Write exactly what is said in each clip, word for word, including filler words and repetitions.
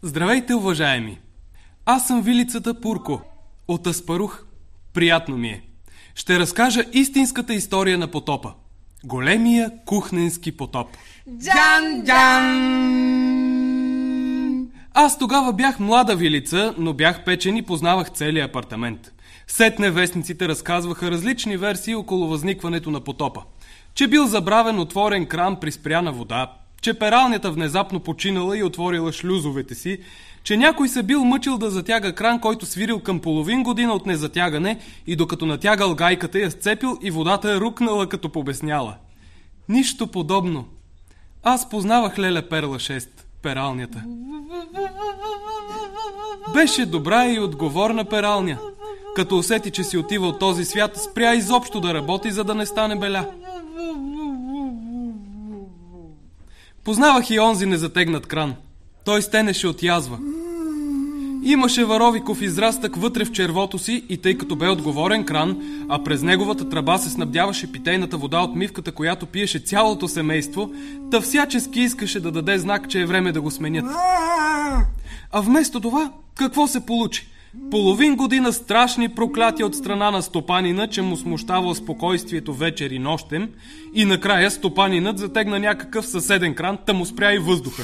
Здравейте, уважаеми! Аз съм Вилицата Пурко от Аспарух. Приятно ми е. Ще разкажа истинската история на потопа. Големия кухненски потоп. Джан-джан! Аз тогава бях млада Вилица, но бях печен и познавах целия апартамент. Сетне вестниците разказваха различни версии около възникването на потопа. Че бил забравен отворен кран при спряна вода, че пералнята внезапно починала и отворила шлюзовете си, че някой се бил мъчил да затяга кран, който свирил към половин година от незатягане и докато натягал гайката я сцепил и водата е рукнала като побесняла. Нищо подобно. Аз познавах Леля Перла шест, пералнята. Беше добра и отговорна пералня. Като усети, че си отива от този свят, спря изобщо да работи, за да не стане беля. Познавах и онзи незатегнат кран. Той стенеше от язва. Имаше варовиков израстък вътре в червото си и тъй като бе отговорен кран, а през неговата тръба се снабдяваше питейната вода от мивката, която пиеше цялото семейство, та всячески искаше да даде знак, че е време да го сменят. А вместо това, какво се получи? Половин година страшни проклятия от страна на стопанина, че му смущавал спокойствието вечер и нощем, и накрая стопанинът затегна някакъв съседен кран, та му спря и въздуха.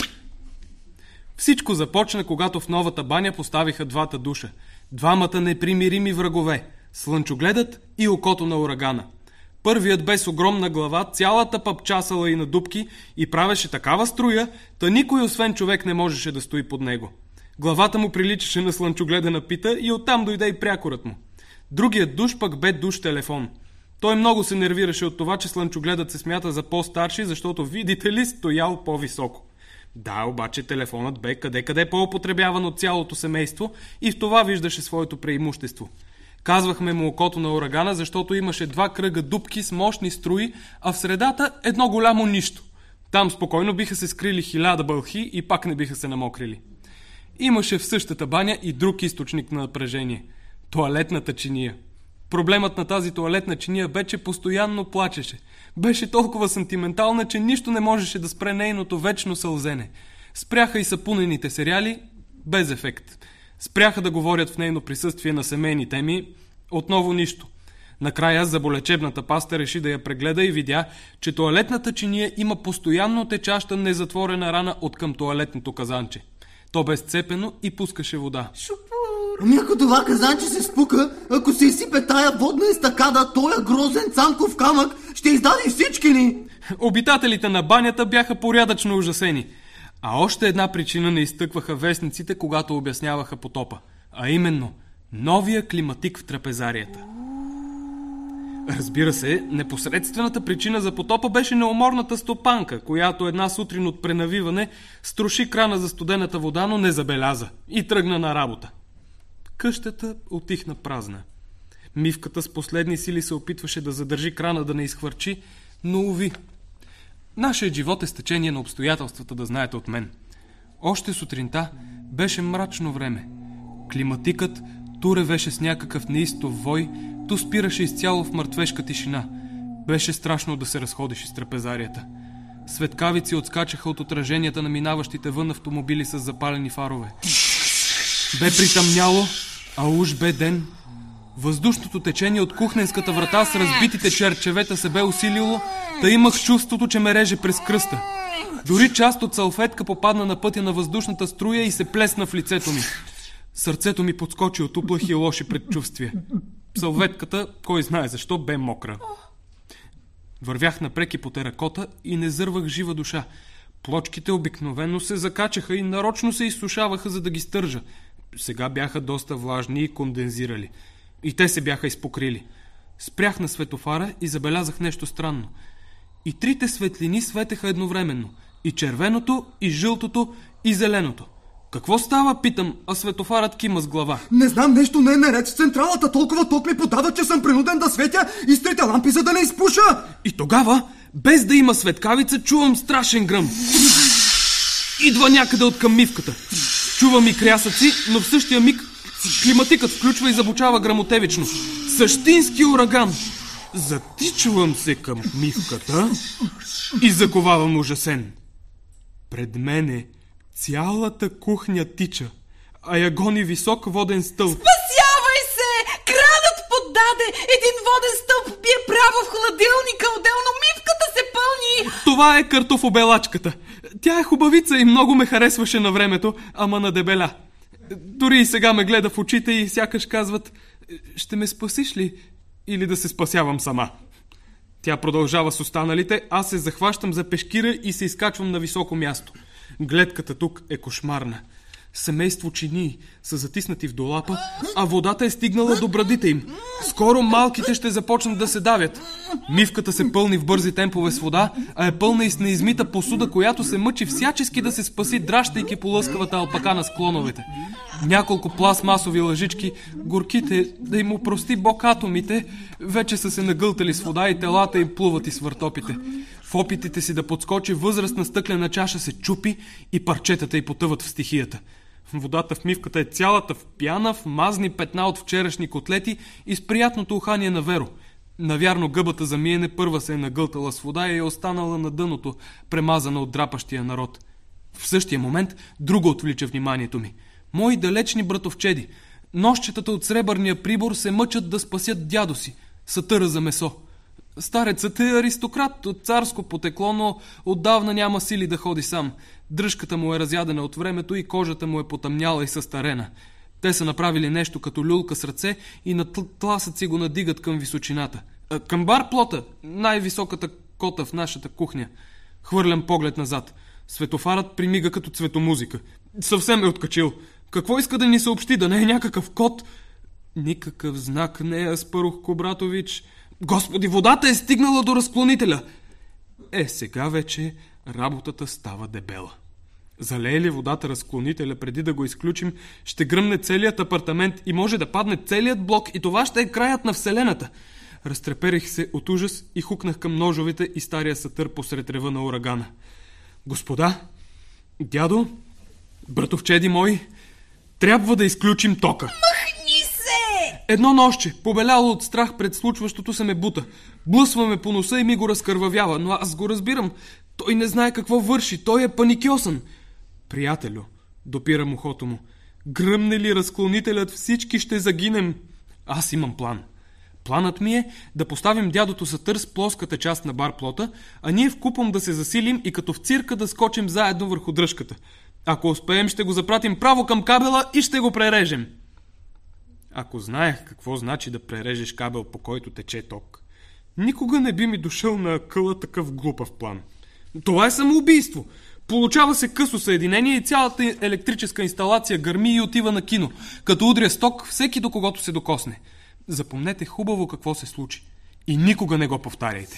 Всичко започна, когато в новата баня поставиха двата душа. Двамата непримирими врагове – слънчогледът и окото на урагана. Първият бе с огромна глава, цялата пъпчасала и на дупки и правеше такава струя, та никой освен човек не можеше да стои под него. Главата му приличаше на слънчогледа на пита и оттам дойде и прякорът му. Другият душ пък бе душ телефон. Той много се нервираше от това, че слънчогледът се смята за по-старши, защото, видите ли, стоял по-високо. Да, обаче телефонът бе къде-къде по-употребяван от цялото семейство и в това виждаше своето преимущество. Казвахме му окото на урагана, защото имаше два кръга дупки с мощни струи, а в средата едно голямо нищо. Там спокойно биха се скрили хиляда бълхи и пак не биха се намокрили. Имаше в същата баня и друг източник на напрежение – тоалетната чиния. Проблемът на тази тоалетна чиния бе, че постоянно плачеше. Беше толкова сантиментална, че нищо не можеше да спре нейното вечно сълзене. Спряха и сапунените сериали без ефект. Спряха да говорят в нейно присъствие на семейни теми, отново нищо. Накрая заболечебната паста реши да я прегледа и видя, че тоалетната чиния има постоянно течаща незатворена рана от към тоалетното казанче. То бе сцепено и пускаше вода. Шупур! Ами ако това казанче се спука, ако се изсипе тая водна естакада, тоя грозен цанков камък ще издаде всички ни. Обитателите на банята бяха порядъчно ужасени. А още една причина не изтъкваха вестниците, когато обясняваха потопа. А именно, новия климатик в трапезарията. Разбира се, непосредствената причина за потопа беше неуморната стопанка, която една сутрин от пренавиване струши крана за студената вода, но не забеляза и тръгна на работа. Къщата отихна празна. Мивката с последни сили се опитваше да задържи крана да не изхвърчи, но уви. Нашият живот е стечение на обстоятелствата, да знаете от мен. Още сутринта беше мрачно време. Климатикът ту ревеше с някакъв неистов вой, ту спираше изцяло в мъртвешка тишина. Беше страшно да се разходиш из трапезарията. Светкавици отскачаха от отраженията на минаващите вън автомобили с запалени фарове. Бе притъмняло, а уж бе ден. Въздушното течение от кухненската врата с разбитите черчевета се бе усилило, та имах чувството, че ме реже през кръста. Дори част от салфетка попадна на пътя на въздушната струя и се плесна в лицето ми. Сърцето ми подскочи от уплахи и лоши предчувствия. Салветката, кой знае защо, бе мокра. Вървях напреки по теракота и не зървах жива душа. Плочките обикновено се закачаха и нарочно се изсушаваха, за да ги стържа. Сега бяха доста влажни и кондензирали. И те се бяха изпокрили. Спрях на светофара и забелязах нещо странно. И трите светлини светеха едновременно. И червеното, и жълтото, и зеленото. Какво става, питам, а светофарът кима с глава. Не знам, нещо не е наред с централата. Толкова ток ми подава, че съм принуден да светя и с трите лампи, за да не изпуша. И тогава, без да има светкавица, чувам страшен гръм. Идва някъде от към мивката. Чувам и крясъци, но в същия миг климатикът включва и забучава грамотевично. Същински ураган. Затичувам се към мивката и заковавам ужасен. Пред мене Цялата кухня тича, а я гони висок воден стълб. Спасявай се! Кранът поддаде! Един воден стълб бие право в хладилника, отделно мивката се пълни! Това е картофобелачката. Тя е хубавица и много ме харесваше на времето, ама надебеля. Дори и сега ме гледа в очите и сякаш казват: ще ме спасиш ли или да се спасявам сама? Тя продължава с останалите, аз се захващам за пешкира и се изкачвам на високо място. Гледката тук е кошмарна. Семейство чинии са затиснати в долапа, а водата е стигнала до брадите им. Скоро малките ще започнат да се давят. Мивката се пълни в бързи темпове с вода, а е пълна и с неизмита посуда, която се мъчи всячески да се спаси, дращайки по лъскавата алпака на склоновете. Няколко пластмасови лъжички, горките, да им опрости Бог атомите, вече са се нагълтали с вода и телата им плуват из въртопите. В опитите си да подскочи възрастна стъклена чаша се чупи и парчетата й потъват в стихията. Водата в мивката е цялата в пяна, в мазни петна от вчерашни котлети и с приятното ухание на Веро. Навярно гъбата за миене първа се е нагълтала с вода и е останала на дъното, премазана от драпащия народ. В същия момент друго отвлича вниманието ми. Мои далечни братовчеди, нощчетата от сребърния прибор, се мъчат да спасят дядо си, сатъра за месо. Старецът е аристократ от царско потекло, но отдавна няма сили да ходи сам. Дръжката му е разядена от времето и кожата му е потъмняла и състарена. Те са направили нещо като люлка с ръце и на тласъци го надигат към височината. А, към барплота, най-високата кота в нашата кухня. Хвърлям поглед назад. Светофарът примига като цветомузика. Съвсем е откачил. Какво иска да ни съобщи, да не е някакъв кот? Никакъв знак не е, Аспарух Кобратович. Господи, водата е стигнала до разклонителя. Е, сега вече работата става дебела. Залее ли водата разклонителя преди да го изключим, ще гръмне целият апартамент и може да падне целият блок и това ще е краят на вселената. Разтреперих се от ужас и хукнах към ножовете и стария сатър посред рева на урагана. Господа, дядо, братовчеди мои, трябва да изключим тока. Махни се! Едно нощче, побеляло от страх пред случващото, се ме бута. Блъсваме по носа и ми го разкървавява, но аз го разбирам. Той не знае какво върши, той е паникьосан. Приятелю, допирам ухото му, гръмне ли разклонителят, всички ще загинем. Аз имам план. Планът ми е да поставим дядото сатър с плоската част на барплота, а ние вкупом да се засилим и като в цирка да скочим заедно върху дръжката. Ако успеем, ще го запратим право към кабела и ще го прережем. Ако знаех какво значи да прережеш кабел, по който тече ток, никога не би ми дошъл на акъла такъв глупав план. Това е самоубийство. Получава се късо съединение и цялата електрическа инсталация гърми и отива на кино. Като удря с ток всеки, до когото се докосне. Запомнете хубаво какво се случи. И никога не го повтаряйте.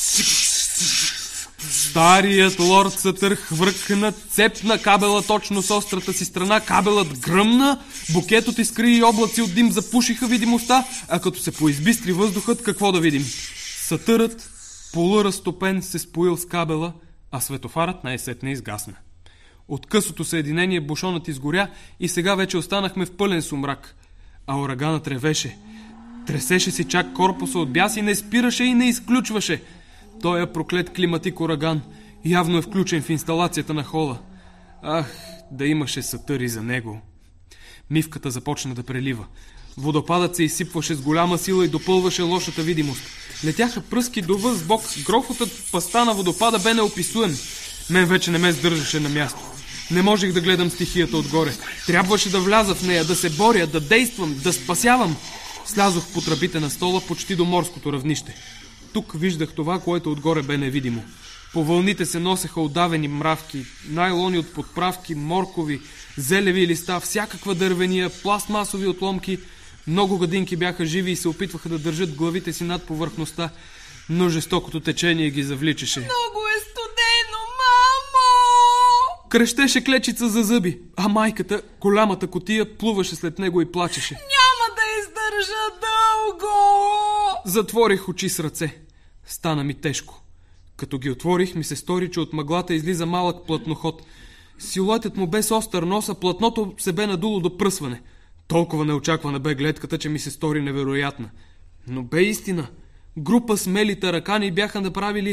Старият лорд Сатър хвъркна, цепна кабела точно с острата си страна, кабелът гръмна, букетът изкри и облаци от дим запушиха видимостта, а като се поизбистри въздухът, какво да видим? Сатърът, полуразтопен, се споил с кабела, а светофарът най-сетне изгасна. От късото съединение бушонът изгоря и сега вече останахме в пълен сумрак. А ураганът ревеше. Тресеше си чак корпуса от бяс и не спираше и не изключваше. Той е проклет климатик ураган. Явно е включен в инсталацията на хола. Ах, да имаше сатъри за него. Мивката започна да прелива. Водопадът се изсипваше с голяма сила и допълваше лошата видимост. Летяха пръски до възбок. Грохотът в паста на водопада бе неописуем. Мен вече не ме сдържаше на място. Не можех да гледам стихията отгоре. Трябваше да вляза в нея, да се боря, да действам, да спасявам. Слязох по тръбите на стола почти до морското равнище. Тук виждах това, което отгоре бе невидимо. По вълните се носеха удавени мравки, найлони от подправки, моркови, зелеви листа, всякаква дървения, пластмасови отломки. Много гадинки бяха живи и се опитваха да държат главите си над повърхността, но жестокото течение ги завличаше. Много е студено, мамо! Крещеше клечица за зъби, а майката, голямата кутия, плуваше след него и плачеше. Няма да издържа дълго! Затворих очи с ръце. Стана ми тежко. Като ги отворих, ми се стори, че от мъглата излиза малък плътноход. Силуетът му бе с остър нос, а плътното се бе надуло до пръсване. Толкова неочаквана бе гледката, че ми се стори невероятна. Но бе истина. Група смели таракани бяха направили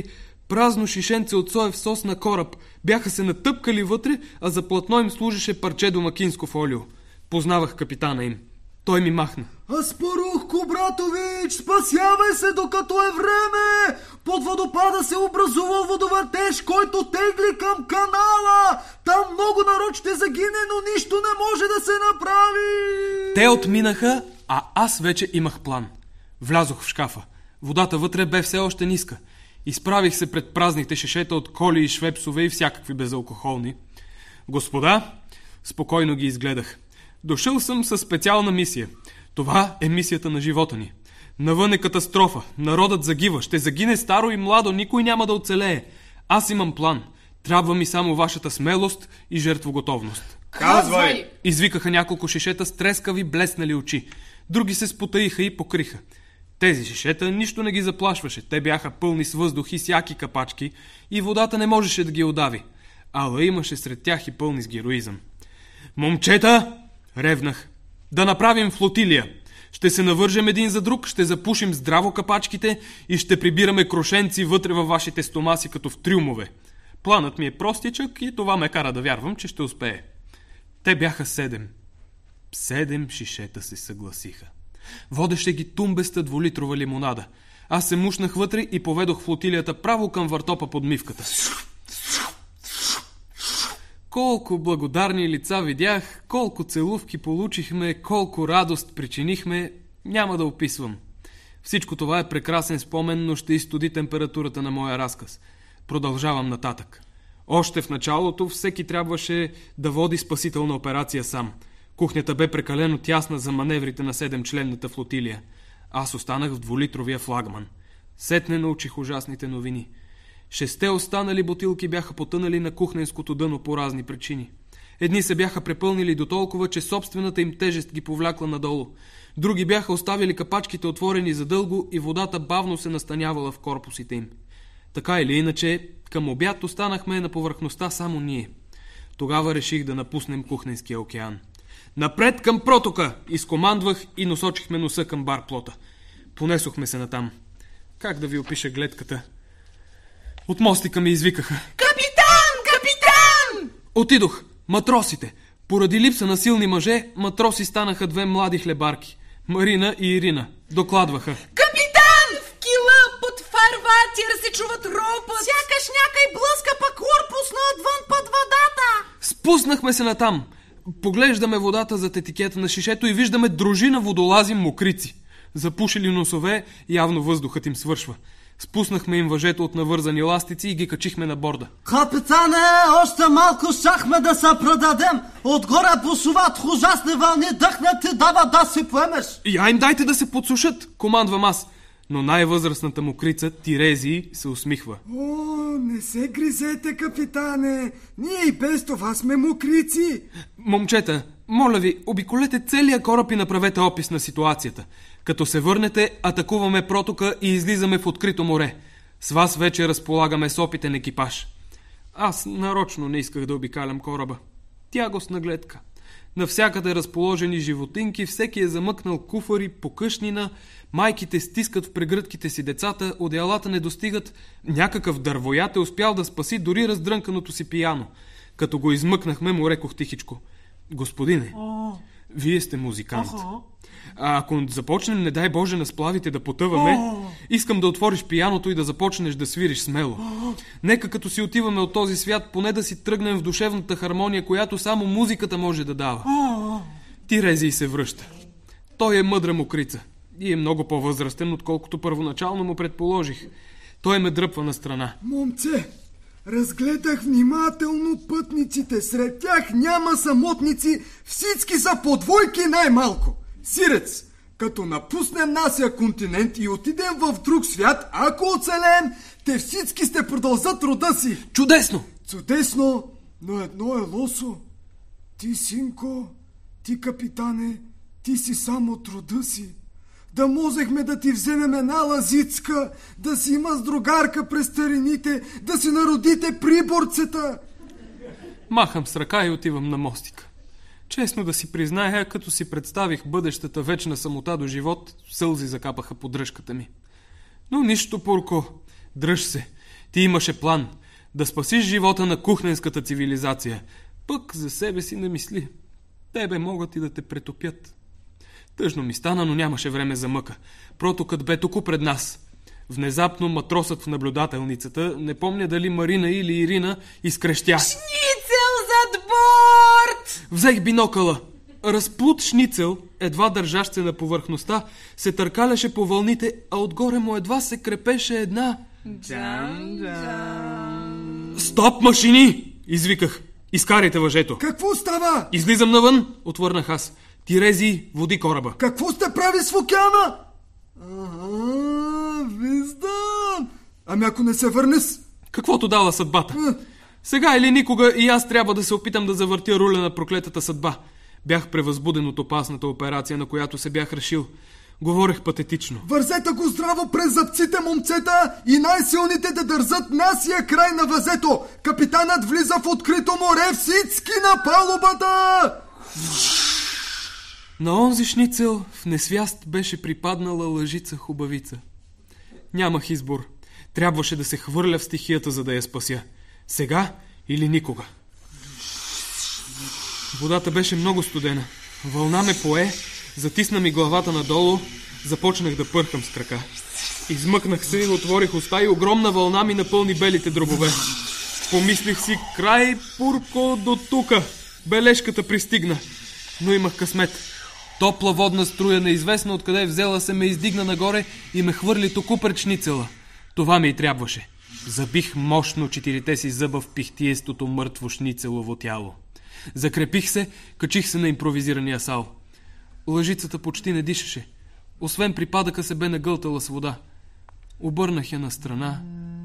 Празно шишенце от соев сос на кораб. Бяха се натъпкали вътре, а за платно им служеше парче домакинско фолио. Познавах капитана им. Той ми махна. Аспарухко, братович, спасявай се, докато е време! Под водопада се образувал водовъртеж, който тегли към канала! Там много народ ще загине, но нищо не може да се направи! Те отминаха, а аз вече имах план. Влязох в шкафа. Водата вътре бе все още ниска. Изправих се пред празните шишета от коли и швепсове и всякакви безалкохолни. Господа, спокойно ги изгледах. Дошъл съм със специална мисия. Това е мисията на живота ни. Навън е катастрофа. Народът загива. Ще загине старо и младо. Никой няма да оцелее. Аз имам план. Трябва ми само вашата смелост и жертвоготовност. Казвай! Извикаха няколко шишета с трескави блеснали очи. Други се спотаиха и покриха. Тези шишета нищо не ги заплашваше. Те бяха пълни с въздух и сяки капачки и водата не можеше да ги удави. Ала имаше сред тях и пълни с героизъм. Момчета, ревнах, да направим флотилия. Ще се навържем един за друг, ще запушим здраво капачките и ще прибираме крошенци вътре във вашите стомаси като в трюмове. Планът ми е простичък и това ме кара да вярвам, че ще успее. Те бяха седем. Седем шишета се съгласиха. Водеше ги тумбеста двулитрова лимонада. Аз се мушнах вътре и поведох флотилията право към въртопа под мивката. Колко благодарни лица видях, колко целувки получихме, колко радост причинихме, няма да описвам. Всичко това е прекрасен спомен, но ще изстуди температурата на моя разказ. Продължавам нататък. Още в началото всеки трябваше да води спасителна операция сам. Кухнята бе прекалено тясна за маневрите на седемчленната флотилия. Аз останах в двулитровия флагман. Сетне научих ужасните новини. Шесте останали бутилки бяха потънали на кухненското дъно по разни причини. Едни се бяха препълнили до толкова, че собствената им тежест ги повлякла надолу. Други бяха оставили капачките отворени задълго и водата бавно се настанявала в корпусите им. Така или иначе, към обяд останахме на повърхността само ние. Тогава реших да напуснем Кухненския океан. Напред към протока! Изкомандвах и насочихме носа към барплота. Понесохме се натам. Как да ви опиша гледката? От мостика ми извикаха. Капитан! Капитан! Отидох. Матросите. Поради липса на силни мъже, матроси станаха две млади хлебарки. Марина и Ирина. Докладваха. Капитан! В кила под фарватера се чуват ропът. Сякаш някой блъска па корпусно отвън под водата. Спуснахме се натам. Поглеждаме водата зад етикета на шишето и виждаме дружина водолази мокрици. Запушили носове, явно въздухът им свършва. Спуснахме им въжето от навързани ластици и ги качихме на борда. Капитане, още малко щяхме да се предадем. Отгоре бушуват ужасни вълни, дъхнат ти дава да си поемеш. Я им дайте да се подсушат, командвам аз. Но най-възрастната мокрица, Тирези, се усмихва. О, не се гризете, капитане. Ние и без това сме мокрици. Момчета, моля ви, обиколете целия кораб и направете опис на ситуацията. Като се върнете, атакуваме протока и излизаме в открито море. С вас вече разполагаме с опитен екипаж. Аз нарочно не исках да обикалям кораба. Тягостна гледка. Навсякъде разположени животинки, всеки е замъкнал куфари, покъшнина, майките стискат в прегръдките си децата, одеялата не достигат, някакъв дървоят е успял да спаси дори раздрънканото си пияно. Като го измъкнахме, му рекох тихичко. Господине, О. вие сте музикант. О. А ако започнем, не дай Боже, на сплавите да потъваме, О. искам да отвориш пияното и да започнеш да свириш смело. О. Нека като си отиваме от този свят, поне да си тръгнем в душевната хармония, която само музиката може да дава. О. Тирези се връща. Той е мъдра мокрица и е много по-възрастен, отколкото първоначално му предположих. Той ме дръпва на страна. Момче, разгледах внимателно пътниците. Сред тях няма самотници, всички са по двойки най-малко. Сирец, като напуснем нашия континент и отидем в друг свят, ако оцелеем, те всички ще продължат рода си. Чудесно! Чудесно, но едно е лошо. Ти, синко, ти, капитане, ти си само от рода си. Да можехме да ти вземем една лазицка, да си има с другарка през старините, да си народите приборцета. Махам с ръка и отивам на мостика. Честно да си призная, като си представих бъдещата вечна самота до живот, сълзи закапаха под дръжката ми. Но нищо, Пурко, дръж се. Ти имаше план да спасиш живота на кухненската цивилизация. Пък за себе си не мисли. Тебе могат и да те претопят. Тъжно ми стана, но нямаше време за мъка. Протокът бе току пред нас. Внезапно матросът в наблюдателницата, не помня дали Марина или Ирина, изкрещя: Шницел зад борт! Взех бинокъла. Разплут шницел, едва държащ се на повърхността, се търкаляше по вълните, а отгоре му едва се крепеше една... Джам, джам. Стоп, машини! Извиках. Изкарайте въжето. Какво става? Излизам навън, отвърнах аз. Тирези, води кораба. Какво сте прави с в океана? Ага, виждам. Ами ако не се върнеш? Каквото дала съдбата. Сега или никога и аз трябва да се опитам да завъртя руля на проклетата съдба. Бях превъзбуден от опасната операция, на която се бях решил. Говорех патетично. Вързете го здраво през зъбците, момцета, и най-силните да дързат насия край на възето. Капитанът влиза в открито море, всички на палубата! На онзи шницел в несвяст беше припаднала лъжица хубавица. Нямах избор. Трябваше да се хвърля в стихията, за да я спася. Сега или никога. Водата беше много студена. Вълна ме пое, затисна ми главата надолу, започнах да пърхам с крака. Измъкнах се и отворих уста и огромна вълна ми напълни белите дробове. Помислих си: край, Пурко, до тука. Бележката пристигна. Но имах късмет. Топла водна струя, неизвестно откъде е взела, се ме издигна нагоре и ме хвърли току пред шницела. Това ми и трябваше. Забих мощно четирите си зъба в пихтиестото мъртво шницелово тяло. Закрепих се, качих се на импровизирания сал. Лъжицата почти не дишаше. Освен припадъка се бе нагълтала с вода. Обърнах я на страна.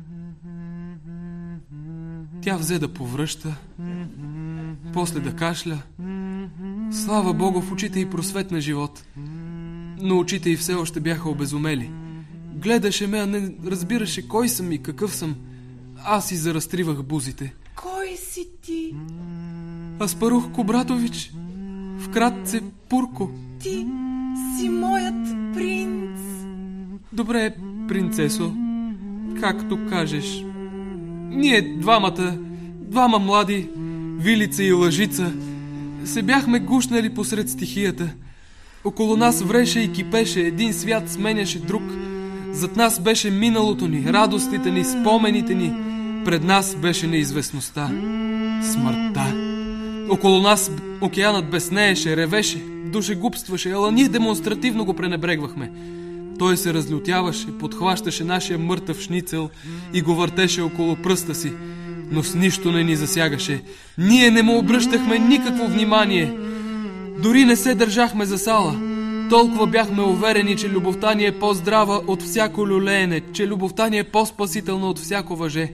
Тя взе да повръща, после да кашля. Слава Богу, в очите й просветна живот. Но очите й все още бяха обезумели. Гледаше ме, а не разбираше кой съм и какъв съм. Аз и заразтривах бузите. Кой си ти? Аспарух Кубратович, вкратце Пурко. Ти си моят принц. Добре, принцесо, както кажеш. Ние двамата, двама млади, Вилица и Лъжица, се бяхме гушнали посред стихията. Около нас вреше и кипеше, един свят сменяше друг. Зад нас беше миналото ни, радостите ни, спомените ни. Пред нас беше неизвестността, смъртта. Около нас океанът безнееше, ревеше, душегубстваше, ала ние демонстративно го пренебрегвахме. Той се разлютяваше, подхващаше нашия мъртъв шницел и го въртеше около пръста си, но с нищо не ни засягаше. Ние не му обръщахме никакво внимание. Дори не се държахме за сала. Толкова бяхме уверени, че любовта ни е по-здрава от всяко люлеене, че любовта ни е по-спасителна от всяко въже.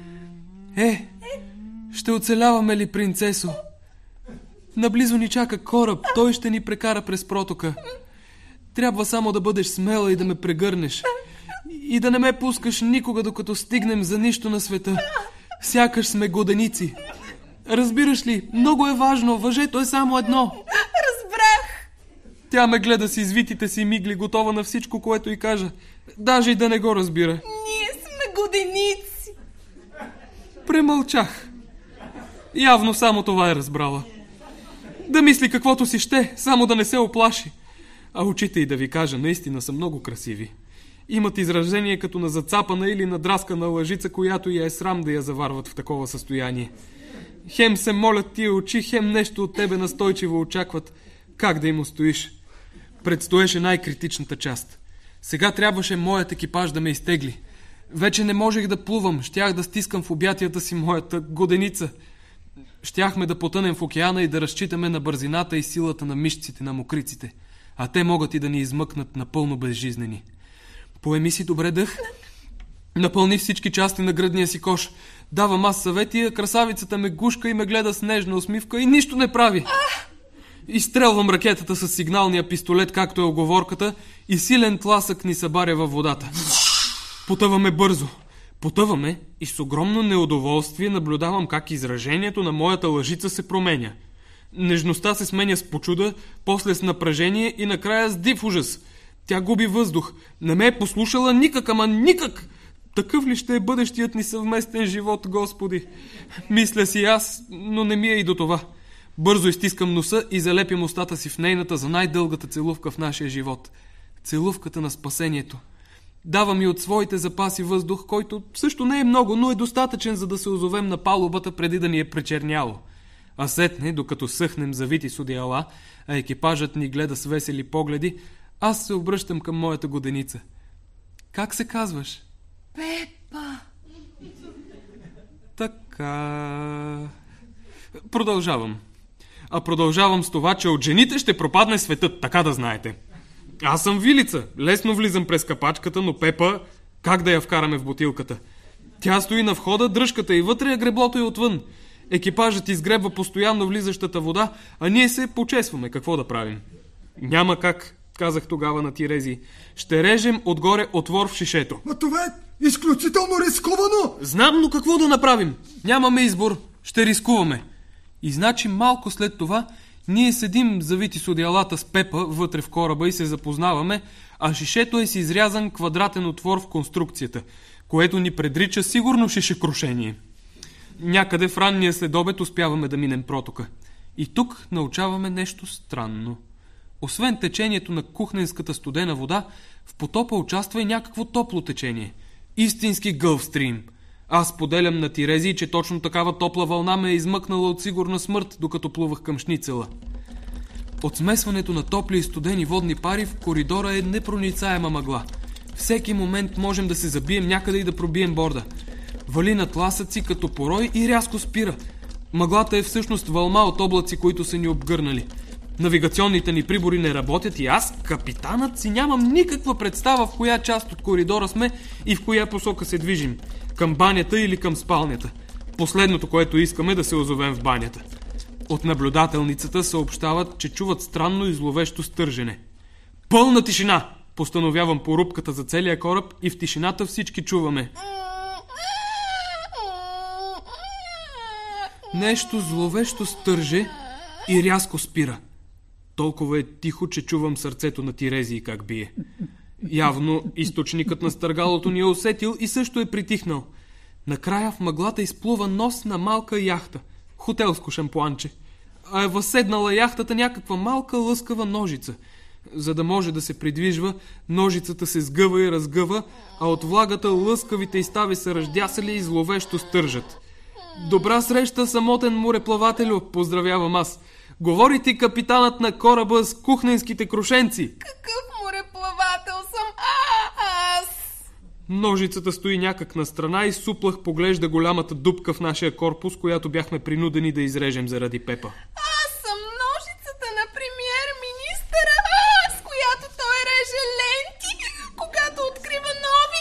Е, ще оцеляваме ли, принцесо? Наблизо ни чака кораб, той ще ни прекара през протока. Трябва само да бъдеш смела и да ме прегърнеш. И да не ме пускаш никога, докато стигнем за нищо на света. Сякаш сме годеници. Разбираш ли, много е важно, въжето е само едно. Разбрах. Тя ме гледа с извитите си мигли, готова на всичко, което й кажа. Даже и да не го разбира. Ние сме годеници. Премълчах. Явно само това е разбрала. Да мисли каквото си ще, само да не се оплаши. А очите й, да ви кажа, наистина са много красиви. Имат изражение като на зацапана или надраскана лъжица, която я е срам да я заварват в такова състояние. Хем се молят тия очи, хем нещо от тебе настойчиво очакват. Как да им устоиш? Предстоеше най-критичната част. Сега трябваше моят екипаж да ме изтегли. Вече не можех да плувам, щях да стискам в обятията си моята годеница. Щяхме да потънем в океана и да разчитаме на бързината и силата на мишците на мокриците, а те могат и да ни измъкнат напълно безжизнени. Поеми си добре дъх, напълни всички части на гръдния си кош. Давам аз съвети, а красавицата ме гушка и ме гледа с нежна усмивка и нищо не прави. Изстрелвам ракетата с сигналния пистолет, както е уговорката, и силен тласък ни събаря във водата. Потъваме бързо. Потъваме и с огромно неудоволствие наблюдавам как изражението на моята лъжица се променя. Нежността се сменя с почуда, после с напрежение и накрая с див ужас. Тя губи въздух. Не ме е послушала никак, ама никак. Такъв ли ще е бъдещият ни съвместен живот, Господи? Мисля си аз, но не ми е и до това. Бързо изтискам носа и залепям устата си в нейната за най-дългата целувка в нашия живот. Целувката на спасението. Дава ми от своите запаси въздух, който също не е много, но е достатъчен, за да се озовем на палубата преди да ни е пречерняло. А сетне, докато съхнем завити с одеяла, а екипажът ни гледа с весели погледи, аз се обръщам към моята годеница. Как се казваш? Пепа. Така... Продължавам. А продължавам с това, че от жените ще пропадне светът, така да знаете. Аз съм вилица, лесно влизам през капачката, но Пепа, как да я вкараме в бутилката? Тя стои на входа, дръжката и вътре, а греблото е отвън. Екипажът изгребва постоянно влизащата вода, а ние се почесваме. Какво да правим? Няма как, казах тогава на Тирези. Ще режем отгоре отвор в шишето. А това е изключително рисковано! Знам, но какво да направим? Нямаме избор. Ще рискуваме. И значи малко след това ние седим завити с одеялата с Пепа вътре в кораба и се запознаваме, а шишето е с изрязан квадратен отвор в конструкцията, което ни предрича сигурно шишекрушение. Някъде в ранния следобед успяваме да минем протока. И тук научаваме нещо странно. Освен течението на кухненската студена вода, в потопа участва и някакво топло течение. Истински гълфстрим. Аз поделям на Тирези, че точно такава топла вълна ме е измъкнала от сигурна смърт, докато плувах към Шницела. От смесването на топли и студени водни пари в коридора е непроницаема мъгла. Всеки момент можем да се забием някъде и да пробием борда. Вали на тласъци като порой и рязко спира. Мъглата е всъщност вълма от облаци, които са ни обгърнали. Навигационните ни прибори не работят и аз, капитанът, си нямам никаква представа в коя част от коридора сме и в коя посока се движим. Към банята или към спалнята. Последното, което искаме, да се озовем в банята. От наблюдателницата съобщават, че чуват странно и зловещо стържене. Пълна тишина! Постановявам порубката за целия кораб и в тишината всички чуваме. Нещо зловещо стърже и рязко спира. Толкова е тихо, че чувам сърцето на Тирези как бие. Явно източникът на стъргалото ни е усетил и също е притихнал. Накрая в мъглата изплува нос на малка яхта. Хотелско шампуанче. А е възседнала яхтата някаква малка лъскава ножица. За да може да се придвижва, ножицата се сгъва и разгъва, а от влагата лъскавите изстави се ръждясали и зловещо стържат. Добра среща, самотен мореплавателю, поздравявам аз. Говори ти капитанът на кораба с кухненските крушенци. Какъв мореплавател съм аз? Ножицата стои някак на страна и суплах поглежда голямата дупка в нашия корпус, която бяхме принудени да изрежем заради Пепа. Аз съм ножицата на премиер-министъра, с която той реже ленти, когато открива нови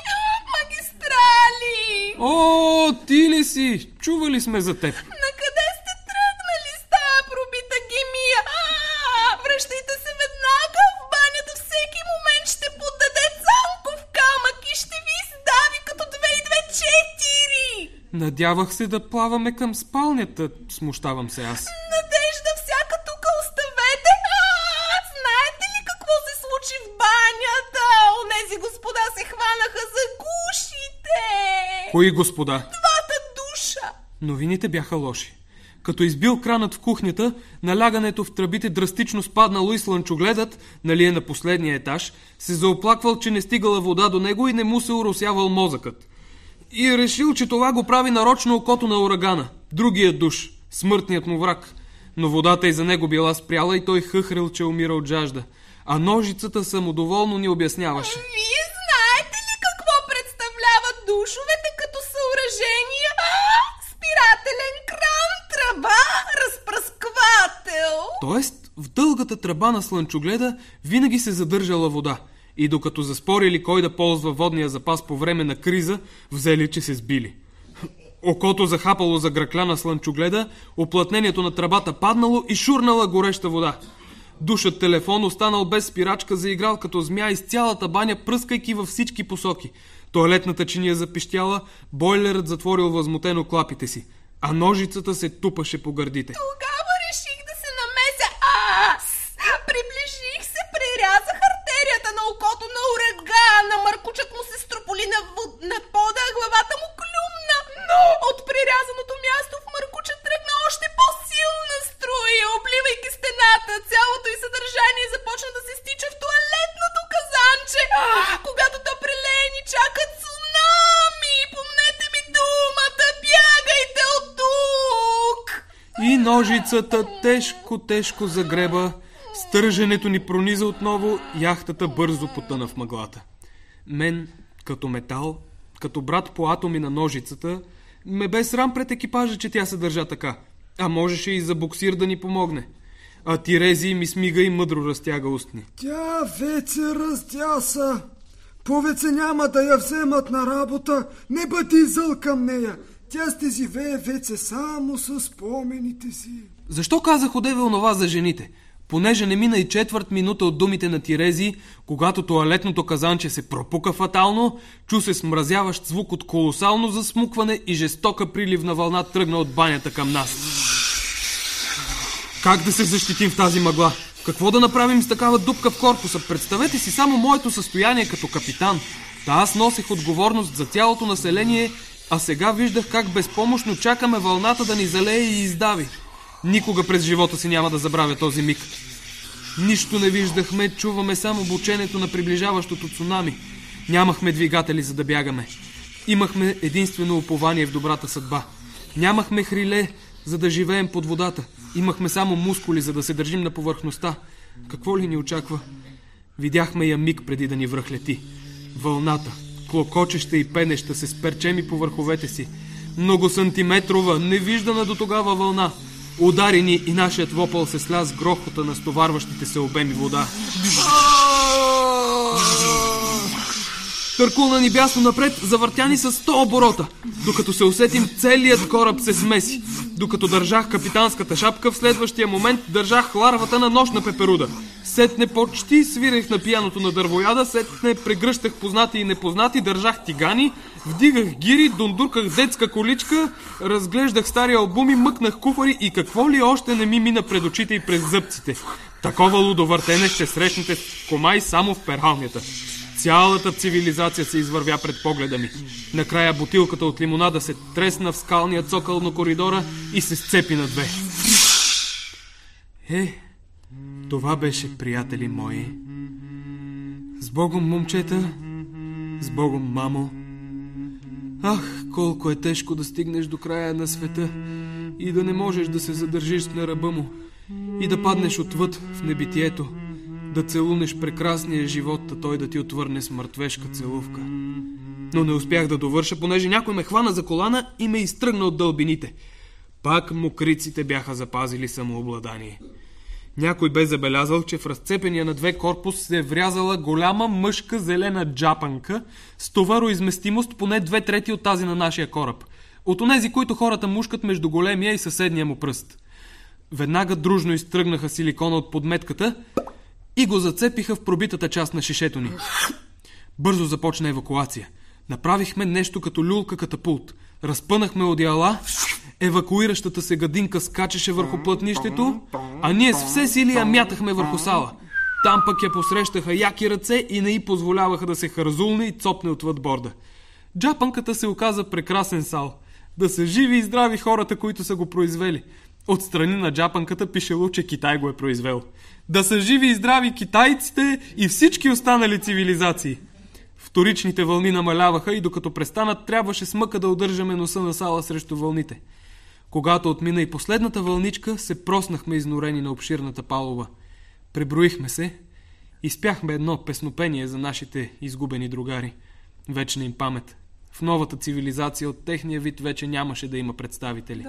магистрали. О, ти ли си? Чували сме за теб. Накъде сте тръгнали с тая пробита гемия? Връщайте се веднага, в банята всеки момент ще поддаде цанков камък и ще ви издави като две и две четири. Надявах се да плаваме към спалнята, смущавам се аз. Надежда всяка тука оставете. А, знаете ли какво се случи в банята? Онези господа се хванаха за гушите. Кои господа? Двата душа. Новините бяха лоши. Като избил кранът в кухнята, налягането в тръбите драстично спаднало и слънчогледът, нали е на последния етаж, се заоплаквал, че не стигала вода до него и не му се уросявал мозъкът. И е решил, че това го прави нарочно окото на урагана. Другият душ, смъртният му враг. Но водата и за него била спряла и той хъхрил, че умира от жажда. А ножицата самодоволно ни обясняваше. Вие знаете ли какво представляват душовете като съоръжения? Спирателен кран, тръба, разпръсквател. Тоест, в дългата тръба на слънчогледа винаги се задържала вода. И докато заспорили кой да ползва водния запас по време на криза, взели, че се сбили. Окото захапало за гръкля на слънчогледа, оплътнението на тръбата паднало и шурнала гореща вода. Душът телефон останал без спирачка, заиграл като змия из цялата баня, пръскайки във всички посоки. Тоалетната чиния запищяла, бойлерът затворил възмутено клапите си, а ножицата се тупаше по гърдите. Тогава реших да се намеся аз. Приближих се, прерязах артерията на окото на урагана, мъркучът му се строполи на, вод... на пода, Ножицата тежко, тежко загреба, стърженето ни прониза отново, яхтата бързо потъна в мъглата. Мен, като метал, като брат по атоми на ножицата, ме бе срам пред екипажа, че тя се държа така. А можеше и за буксир да ни помогне. А Тирези ми смига и мъдро разтяга устни. Тя вече раздяса. Повече няма да я вземат на работа. Не бъди зъл към нея. Тя ще живее вече само с спомените си. Защо казах одеве онова за жените? Понеже не мина и четвърт минута от думите на Тирези, когато тоалетното казанче се пропука фатално, чу се смразяващ звук от колосално засмукване и жестока приливна вълна тръгна от банята към нас. Как да се защитим в тази мъгла? Какво да направим с такава дупка в корпуса? Представете си само моето състояние като капитан. Та аз носех отговорност за цялото население, а сега виждах как безпомощно чакаме вълната да ни залее и издави. Никога през живота си няма да забравя този миг. Нищо не виждахме, чуваме само бученето на приближаващото цунами. Нямахме двигатели, за да бягаме. Имахме единствено упование в добрата съдба. Нямахме хриле, за да живеем под водата. Имахме само мускули, за да се държим на повърхността. Какво ли ни очаква? Видяхме я миг преди да ни връхлети. Вълната, клокочеща и пенеща, се сперчеми по върховете си. Многосантиметрова, невиждана до тогава вълна. Удари ни и нашият вопъл се сля с грохота на стоварващите се обеми вода. Търкулна ни бясно напред, завъртяни с сто оборота, докато се усетим целият кораб се смеси. Докато държах капитанската шапка, в следващия момент държах ларвата на нощна пеперуда. Сетне почти свирех на пияното на дървояда, сетне прегръщах познати и непознати, държах тигани, вдигах гири, дундурках детска количка, разглеждах стари албуми, мъкнах куфари и какво ли още не ми мина пред очите и през зъбците. Такова лудовъртене ще срещнете в Комай само в пералнята. Цялата цивилизация се извървя пред погледа ми. Накрая бутилката от лимонада се тресна в скалния цокъл на коридора и се сцепи на две. Е, това беше, приятели мои. С Богом, момчета, с Богом, мамо. Ах, колко е тежко да стигнеш до края на света и да не можеш да се задържиш на ръба му и да паднеш отвъд в небитието, да целунеш прекрасния живот, а той да ти отвърне с мъртвешка целувка. Но не успях да довърша, понеже някой ме хвана за колана и ме изтръгна от дълбините. Пак мокриците бяха запазили самообладание. Някой бе забелязал, че в разцепения на две корпус се е врязала голяма мъжка зелена джапанка с товароизместимост поне две трети от тази на нашия кораб. От онези, които хората мушкат между големия и съседния му пръст. Веднага дружно изтръгнаха силикона от подметката и го зацепиха в пробитата част на шишето ни. Бързо започна евакуация. Направихме нещо като люлка катапулт. Разпънахме одеяла, евакуиращата се гадинка скачеше върху плътнището, а ние с все сили я мятахме върху сала. Там пък я посрещаха яки ръце и не й позволяваха да се хързулне и цопне отвъд борда. Джапанката се оказа прекрасен сал. Да са живи и здрави хората, които са го произвели. Отстрани на джапанката пишело, че Китай го е произвел. Да са живи и здрави китайците и всички останали цивилизации. Вторичните вълни намаляваха и докато престанат, трябваше с мъка да удържаме носа на сала срещу вълните. Когато отмина и последната вълничка, се проснахме изнурени на обширната палуба. Преброихме се и спяхме едно песнопение за нашите изгубени другари. Вечна им памет. В новата цивилизация от техния вид вече нямаше да има представители.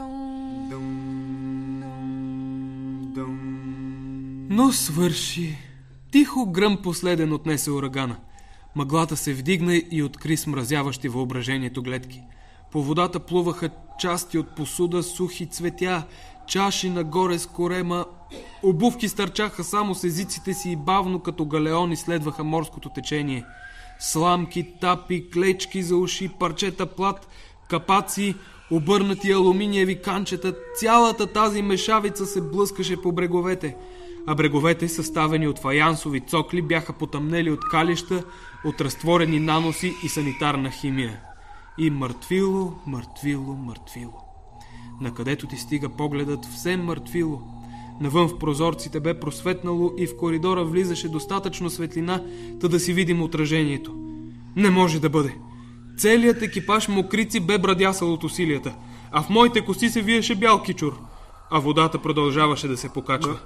Но свърши. Тихо гръм последен отнесе урагана. Мъглата се вдигна и откри смразяващи въображението гледки. По водата плуваха части от посуда, сухи цветя, чаши нагоре с корема. Обувки стърчаха само с езиците си и бавно като галеони следваха морското течение. Сламки, тапи, клечки за уши, парчета плат, капаци, обърнати алуминиеви канчета. Цялата тази мешавица се блъскаше по бреговете. А бреговете, съставени от фаянсови цокли, бяха потъмнели от калища, от разтворени наноси и санитарна химия. И мъртвило, мъртвило, мъртвило. Накъдето ти стига погледът, все мъртвило. Навън в прозорците бе просветнало и в коридора влизаше достатъчно светлина, та да си видим отражението. Не може да бъде. Целият екипаж мокрици бе брадясал от усилията, а в моите коси се виеше бял кичур. а водата продължаваше да се покачва.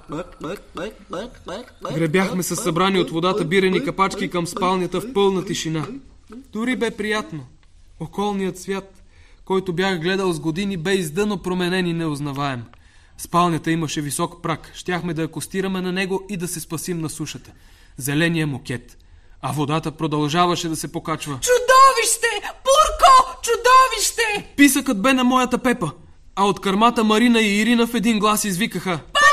Гребяхме със събрани от водата бирени капачки към спалнята в пълна тишина. Дори бе приятно. Околният свят, който бях гледал с години, бе издъно променен и неузнаваем. Спалнята имаше висок праг. Щяхме да акостираме на него и да се спасим на сушата. Зеления мокет. А водата продължаваше да се покачва. Чудовище! Пурко! Чудовище! Писъкът бе на моята Пепа, а от кърмата Марина и Ирина в един глас извикаха: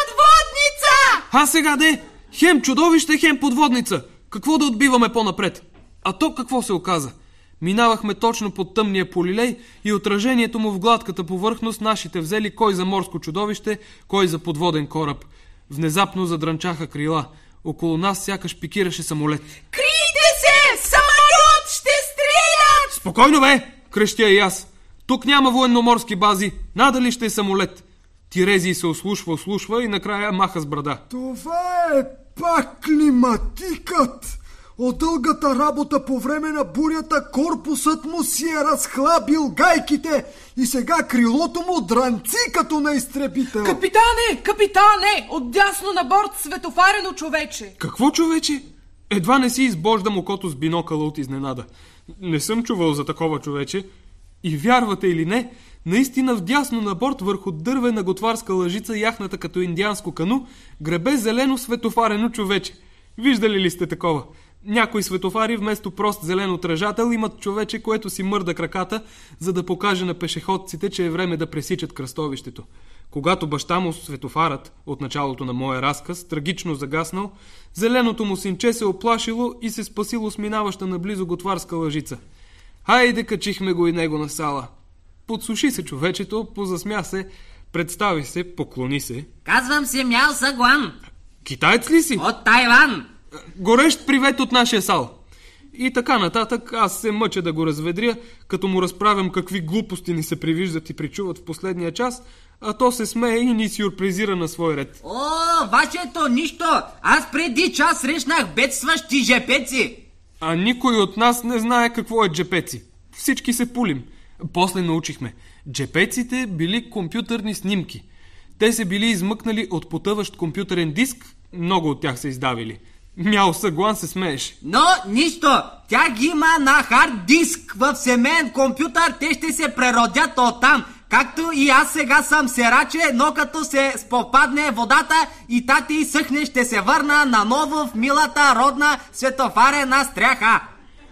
Подводница! А сега де! Хем чудовище, хем подводница! Какво да отбиваме по-напред? А то какво се оказа? Минавахме точно под тъмния полилей и отражението му в гладката повърхност нашите взели кой за морско чудовище, кой за подводен кораб. Внезапно задрънчаха крила. Около нас сякаш пикираше самолет. Крийте се! Самолет! Ще стрелят! Спокойно бе! Крещя и аз. Тук няма военноморски бази. Надали ще е самолет. Тирезий се ослушва, ослушва и накрая маха с брада. Това е пак климатикът. От дългата работа по време на бурята корпусът му си е разхлабил гайките и сега крилото му дранци като на изтребител. Капитане! Капитане! Отдясно на борт светофарено човече! Какво човече? Едва не си избождам окото с бинокъла от изненада. Не съм чувал за такова човече. И вярвате или не, наистина вдясно на борт върху дървена готварска лъжица, яхната като индианско кану, гребе зелено светофарено човече. Виждали ли сте такова? Някои светофари вместо прост зелен отражател имат човече, което си мърда краката, за да покаже на пешеходците, че е време да пресичат кръстовището. Когато баща му, светофарът, от началото на моя разказ, трагично загаснал, зеленото му синче се оплашило и се спасило с минаваща наблизо готварска лъжица. Хайде, качихме го и него на сала. Подсуши се човечето, позасмя се, представи се, поклони се. Казвам се Мяо Сагуан. Китаец ли си? От Тайван. Горещ привет от нашия сал. И така нататък, аз се мъча да го разведря, като му разправям какви глупости ни се привиждат и причуват в последния час, а то се смее и ни сюрпризира на свой ред. О, вашето нищо! Аз преди час срещнах бедстващи жепеци. А никой от нас не знае какво е джепеци. Всички се пулим. После научихме. Джепеците били компютърни снимки. Те се били измъкнали от потъващ компютърен диск, много от тях се издавили. Мяо Сагуан се смееше. Но нищо, тя ги има на хард диск в семейен компютър, те ще се преродят оттам. Както и аз сега съм сераче, но като се спопадне водата и тати изсъхне, ще се върна наново в милата родна светофарена стряха.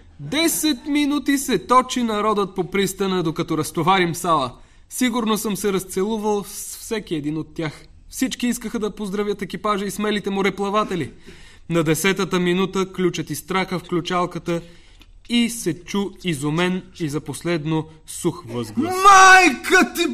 Десет минути се точи народът по пристана, докато разтоварим сала. Сигурно съм се разцелувал с всеки един от тях. Всички искаха да поздравят екипажа и смелите мореплаватели. На десетата минута ключът изтрака в ключалката и се чу изумен и за последно сух възглас. Майка ти,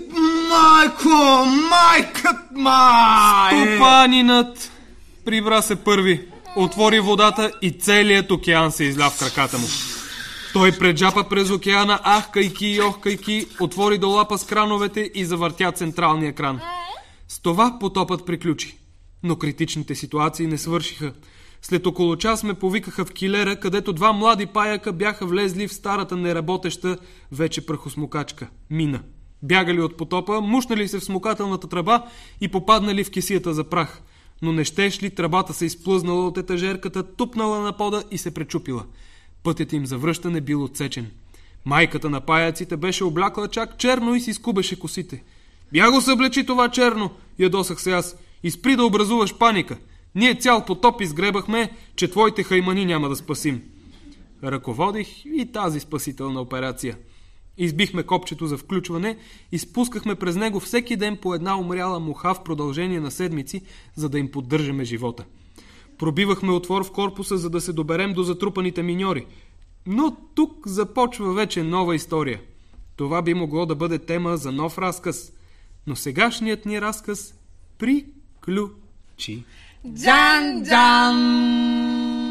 майко, майка, май! Стопанинът прибра се първи, отвори водата и целият океан се изля в краката му. Той преджапа през океана, ахкайки и охкайки, отвори долапа с крановете и завъртя централния кран. С това потопът приключи. Но критичните ситуации не свършиха. След около час ме повикаха в килера, където два млади паяка бяха влезли в старата неработеща вече прахосмокачка – мина. Бягали от потопа, мушнали се в смокателната тръба и попаднали в кесията за прах. Но не щеш ли, тръбата се изплъзнала от етажерката, тупнала на пода и се пречупила. Пътят им за връщане бил отсечен. Майката на паяците беше облякла чак черно и си скубеше косите. Бя го съблечи това черно, ядосах се аз. Изпри да образуваш паника. Ние цял потоп изгребахме, че твоите хаймани няма да спасим. Ръководих и тази спасителна операция. Избихме копчето за включване и спускахме през него всеки ден по една умряла муха в продължение на седмици, за да им поддържаме живота. Пробивахме отвор в корпуса, за да се доберем до затрупаните миньори. Но тук започва вече нова история. Това би могло да бъде тема за нов разказ. Но сегашният ни разказ приключи. Джан-джан!